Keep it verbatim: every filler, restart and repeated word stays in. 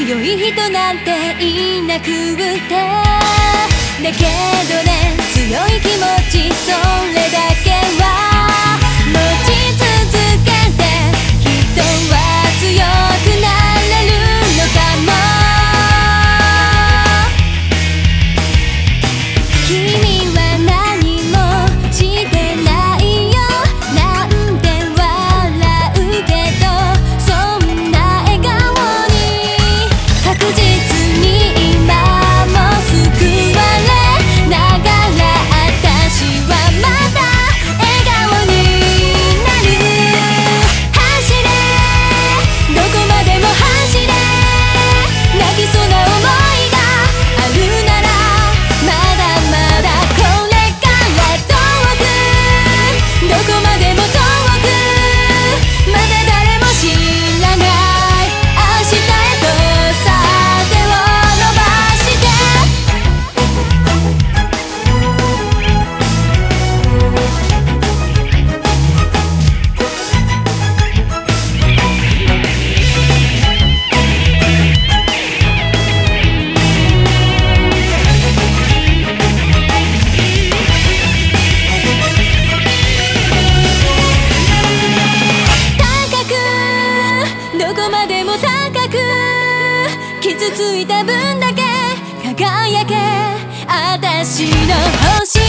強い人なんていなくってだけどね強い気持ちそれだけは持ち続けて人は強くなれるのかも君は何もしてないよなんて笑うけどそんな笑顔に確実に今も救われながら私はまだ笑顔になる走れどこまでも走れ泣きそうな想いがあるならまだまだこれから遠くどこまでも遠くまだ誰も知らない明日へとさ手を伸ばして高くどこまでも高く傷ついた分だけ輝け私の星